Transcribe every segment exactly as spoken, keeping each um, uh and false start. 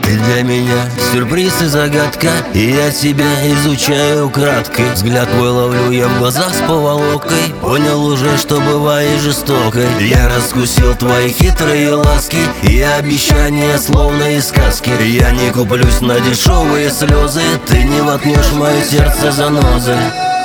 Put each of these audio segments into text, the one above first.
Ты для меня сюрприз и загадка, и я тебя изучаю украдкой. Взгляд твой ловлю я в глазах с поволокой. Понял уже, что бывает жестокой. Я раскусил твои хитрые ласки и обещания, словно из сказки. Я не куплюсь на дешевые слезы, ты не воткнешь мое сердце занозы.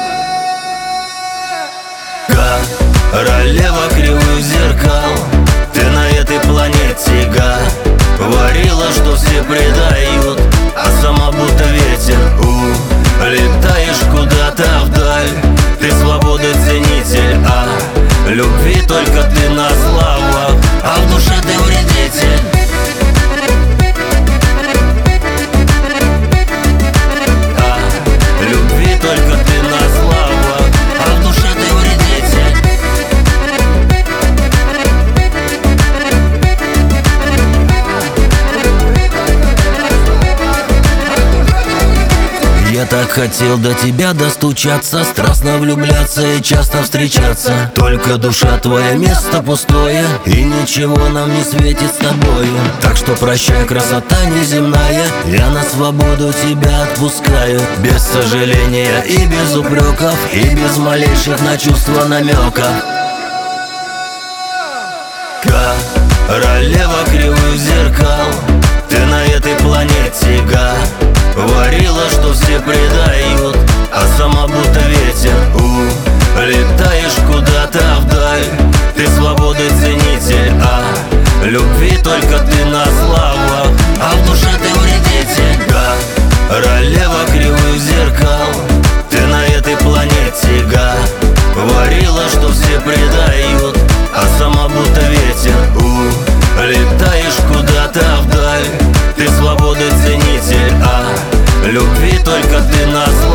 Королева кривых зеркал, ты на этой планете говорила, что все предают, а сама будто ветер. Улетаешь куда-то вдаль, ты свободы ценитель, а любви только ты на словах, а в душе ты вредитель. А любви только ты на словах, а в душе ты вредитель. Я так хотел до тебя достучаться, страстно влюбляться и часто встречаться. Только душа твоя место пустое, и ничего нам не светит с тобою. Так что прощай, красота неземная, я на свободу тебя отпускаю. Без сожаления и без упреков, и без малейших на чувства намеков. Королева кривых зеркал, ты на этой планете говорила, что все предают, а сама будто ветер. Улетаешь куда-то вдаль, ты свободы ценитель, а любви только ты на словах, а в душе ты вредитель. Королева кривых зеркал, ты на этой планете говорила, что все предают, а сама будто ветер. Улетаешь куда-то вдаль, ты свободы ценитель, а любви только ты на словах.